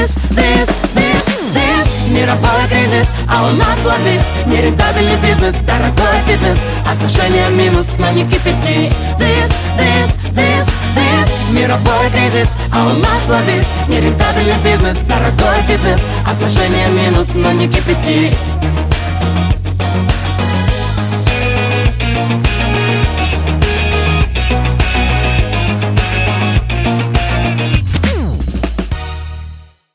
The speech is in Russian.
Мировой кризис, а у нас лоббист. Нерентабельный бизнес, дорогой фитнес. Отношения минус, но не кипятись. Мировой кризис, а у нас лоббист. Нерентабельный бизнес, дорогой фитнес. Отношения минус, но не кипятись.